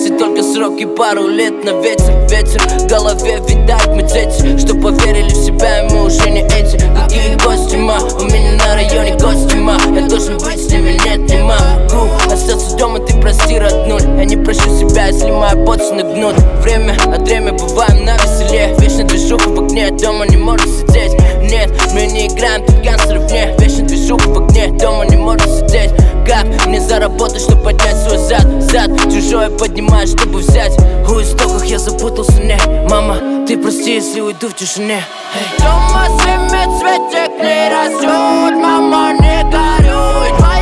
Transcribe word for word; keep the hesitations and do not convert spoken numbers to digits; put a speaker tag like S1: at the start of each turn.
S1: месяц, только срок и пару лет на ветер. Ветер в голове, видать мы дети, что поверили в себя, и мы уже не эти. Какие гости, ма, у меня на районе гости, ма. Я должен быть с ними, нет, не могу остаться дома, ты прости, роднуль. Я не прощу себя, если мои пальцы нагнут. Время от времени бываем на веселе. Вечно движуха в огне, дома не может сидеть. Нет, мы не играем, тут гангстеров нет. Вечно движуха в огне, дома не может сидеть. Как мне заработать, чтобы поднять свой зад? Зад чужое поднимаешь, чтобы взять. У истоках я запутался, не. Мама, ты прости, если уйду в тишине. Hey. Дома семицветик не растет, мама, не горюй.